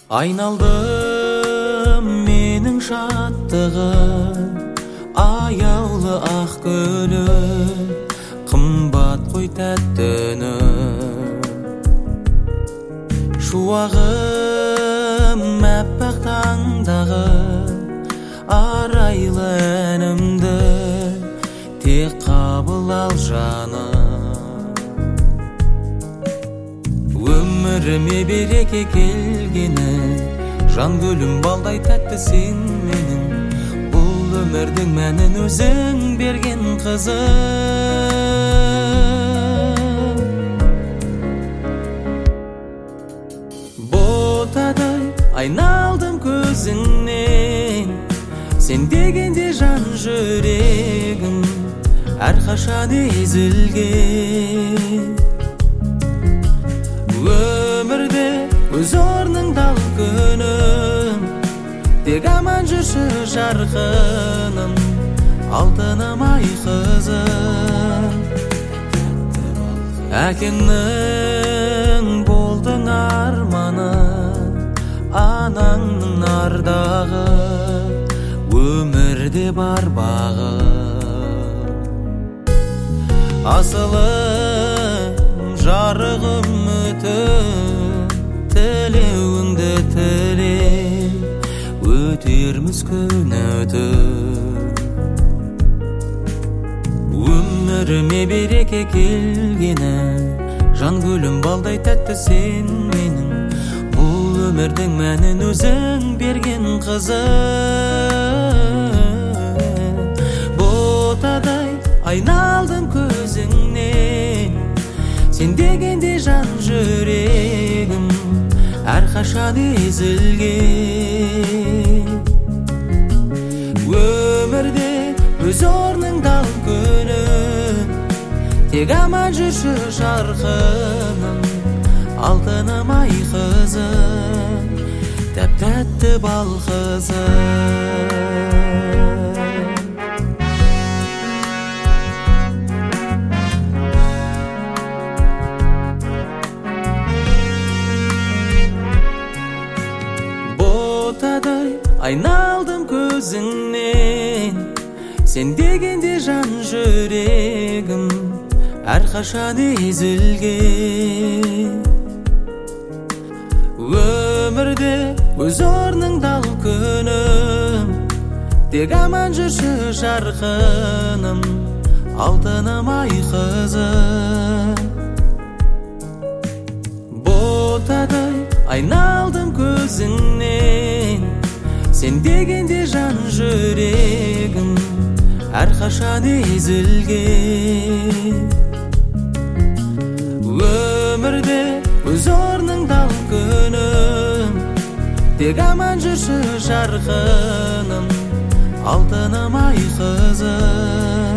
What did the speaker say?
Айналдым менің шаттығы, аяулы ақ гүлі, қымбат қой тәтті үні. Шуағым мәппақ таңдағы, арайлы әнімді тек қабыл ал жаным. Өміріме береке келгені, жан гүлім балдай тәтті сен менің. Бұл өмірдің мәнін өзің берген қызым. Ботадай айналдым көзіңнен, сен дегенде жан жүрегім әрқашан езілген. Өмірде өз орныңда ал күнім, тек аман жүрші жарқыным, алтыным ай қызым. Әкеңнің болдың арманы, анаңның ардағы, өмірде бар бағы. Асылым жарығым тілеуіңді тіле, өтерміз күн өтіп. Өміріме береке келгені, жан гүлім балдай тәтті сен менің. Бұл өмірдің мәнін өзің берген қызым. Ботадай айналдым көзіңнен, сен дегенде жан жүрегім әрқашан езілген. Өмірде өз орныңда ал күнім, тек аман жүрші жарқыным, алтыным ай қызым, тәп-тәтті бал қызым. Айналдым көзіңнен, сен дегенде жан жүрегім әрқашан езілген. Өмірде өз орныңда ал күнім, тек аман жүрші жарқыным, алтыным ай қызым. Ботадай айналдым көзіңнен, сен дегенде жан жүрегім әрқашан езілген. Өмірде өз орныңда ал күнім, тек аман жүрші жарқыным, алтыным ай қызым.